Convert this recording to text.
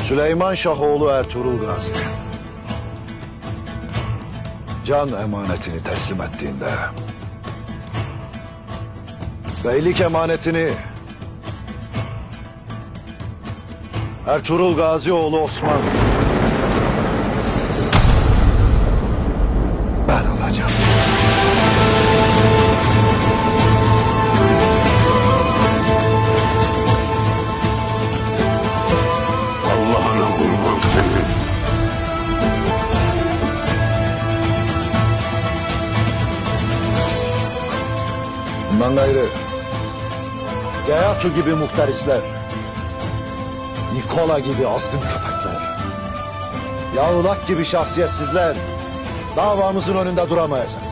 Süleyman Şahoğlu Ertuğrul Gazi can emanetini teslim ettiğinde beylik emanetini Ertuğrul Gazi oğlu Osman ben alacağım. Allah'ına kurban senin. Bundan gayrı Gayatu gibi muhtarisler, Nikola gibi azgın köpekler, Yavulak gibi şahsiyetsizler davamızın önünde duramayacak.